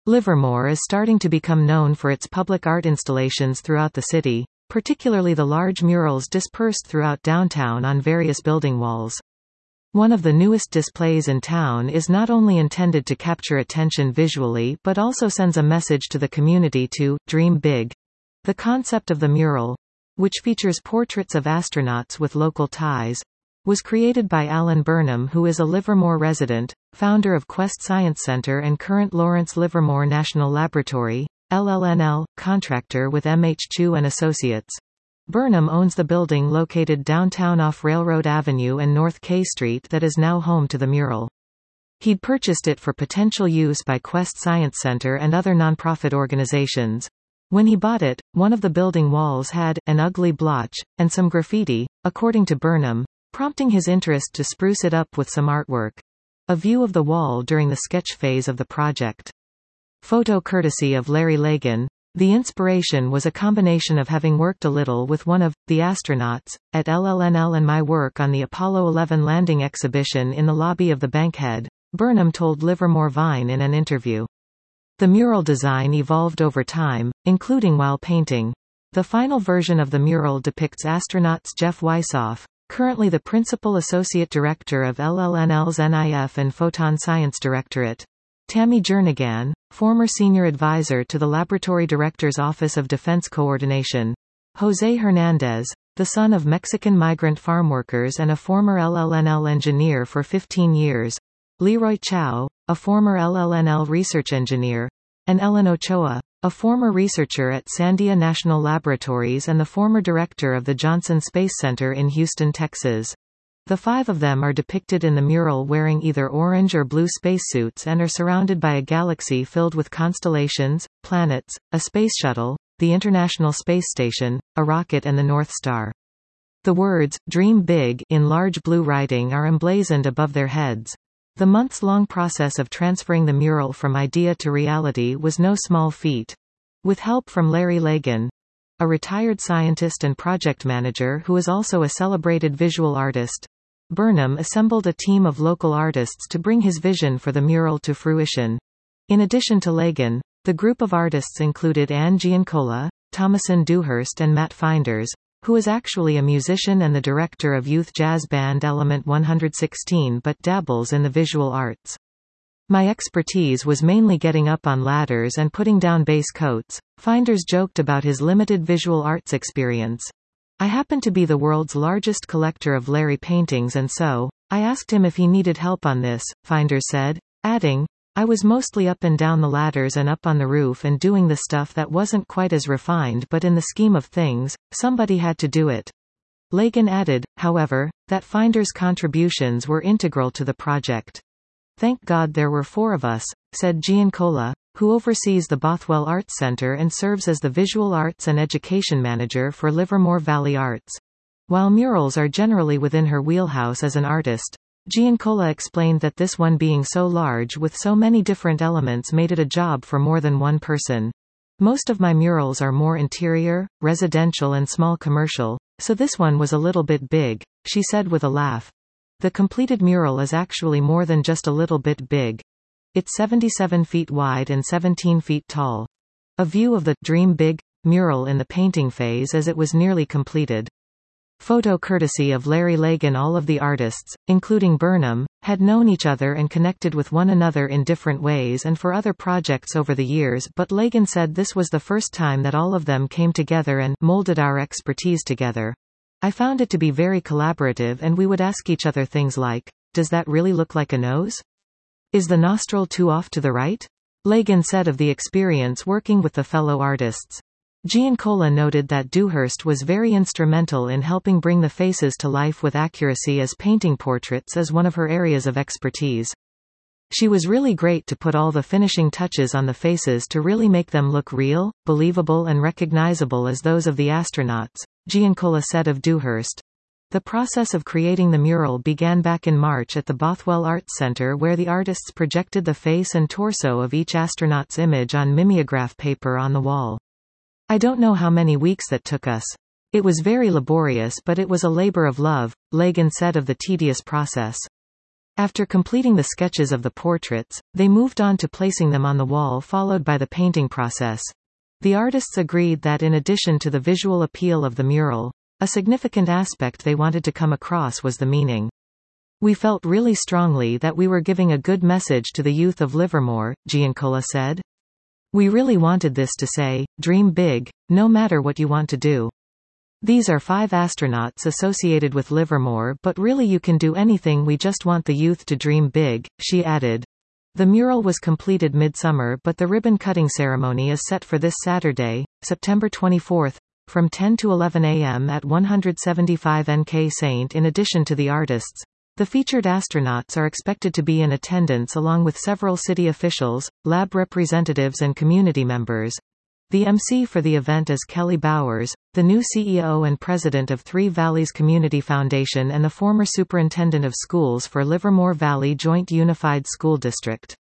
Livermore is starting to become known for its public art installations throughout the city, particularly the large murals dispersed throughout downtown on various building walls. One of the newest displays in town is not only intended to capture attention visually but also sends a message to the community to dream big. The concept of the mural, which features portraits of astronauts with local ties, was created by Alan Burnham, who is a Livermore resident, founder of Quest Science Center and current Lawrence Livermore National Laboratory, LLNL, contractor with MH Chu and Associates. Burnham owns the building located downtown off Railroad Avenue and North K Street that is now home to the mural. He'd purchased it for potential use by Quest Science Center and other nonprofit organizations. When he bought it, one of the building walls had an ugly blotch and some graffiti, according to Burnham, prompting his interest to spruce it up with some artwork. A view of the wall during the sketch phase of the project. Photo courtesy of Larry Lagan. The inspiration was a combination of having worked a little with one of the astronauts at LLNL and my work on the Apollo 11 landing exhibition in the lobby of the Bankhead, Burnham told Livermore Vine in an interview. The mural design evolved over time, including while painting. The final version of the mural depicts astronauts Jeff Weissoff, currently the Principal Associate Director of LLNL's NIF and Photon Science Directorate, Tammy Jernigan, former Senior Advisor to the Laboratory Director's Office of Defense Coordination, José Hernández, the son of Mexican migrant farm workers and a former LLNL engineer for 15 years, Leroy Chow, a former LLNL research engineer, and Ellen Ochoa, a former researcher at Sandia National Laboratories and the former director of the Johnson Space Center in Houston, Texas. The 5 of them are depicted in the mural wearing either orange or blue spacesuits and are surrounded by a galaxy filled with constellations, planets, a space shuttle, the International Space Station, a rocket and the North Star. The words, "Dream Big" in large blue writing are emblazoned above their heads. The months-long process of transferring the mural from idea to reality was no small feat. With help from Larry Lagan, a retired scientist and project manager who is also a celebrated visual artist, Burnham assembled a team of local artists to bring his vision for the mural to fruition. In addition to Lagan, the group of artists included Anne Giancola, Thomasin Dewhurst and Matt Finders, who is actually a musician and the director of youth jazz band Element 116 but dabbles in the visual arts. My expertise was mainly getting up on ladders and putting down base coats. Finders joked about his limited visual arts experience. I happen to be the world's largest collector of Larry paintings and so, I asked him if he needed help on this, Finders said, adding, I was mostly up and down the ladders and up on the roof and doing the stuff that wasn't quite as refined, but in the scheme of things, somebody had to do it. Lagan added, however, that Finders' contributions were integral to the project. Thank God there were 4 of us, said Giancola, who oversees the Bothwell Arts Center and serves as the Visual Arts and Education Manager for Livermore Valley Arts. While murals are generally within her wheelhouse as an artist, Giancola explained that this one being so large with so many different elements made it a job for more than one person. Most of my murals are more interior, residential and small commercial, so this one was a little bit big, she said with a laugh. The completed mural is actually more than just a little bit big. It's 77 feet wide and 17 feet tall. A view of the Dream Big mural in the painting phase as it was nearly completed. Photo courtesy of Larry Lagan. All of the artists, including Burnham, had known each other and connected with one another in different ways and for other projects over the years, but Lagan said this was the first time that all of them came together and molded our expertise together. I found it to be very collaborative and we would ask each other things like, does that really look like a nose? Is the nostril too off to the right? Lagan said of the experience working with the fellow artists. Giancola noted that Dewhurst was very instrumental in helping bring the faces to life with accuracy as painting portraits is one of her areas of expertise. She was really great to put all the finishing touches on the faces to really make them look real, believable and recognizable as those of the astronauts, Giancola said of Dewhurst. The process of creating the mural began back in March at the Bothwell Arts Center where the artists projected the face and torso of each astronaut's image on mimeograph paper on the wall. I don't know how many weeks that took us. It was very laborious but it was a labor of love, Lagan said of the tedious process. After completing the sketches of the portraits, they moved on to placing them on the wall, followed by the painting process. The artists agreed that in addition to the visual appeal of the mural, a significant aspect they wanted to come across was the meaning. "We felt really strongly that we were giving a good message to the youth of Livermore," Giancola said. "We really wanted this to say, dream big, no matter what you want to do. These are 5 astronauts associated with Livermore, but really you can do anything, we just want the youth to dream big," she added. The mural was completed midsummer, but the ribbon-cutting ceremony is set for this Saturday, September 24, from 10 to 11 a.m. at 175 NK St. In addition to the artists, the featured astronauts are expected to be in attendance along with several city officials, lab representatives and community members. The MC for the event is Kelly Bowers, the new CEO and president of Three Valleys Community Foundation and the former superintendent of schools for Livermore Valley Joint Unified School District.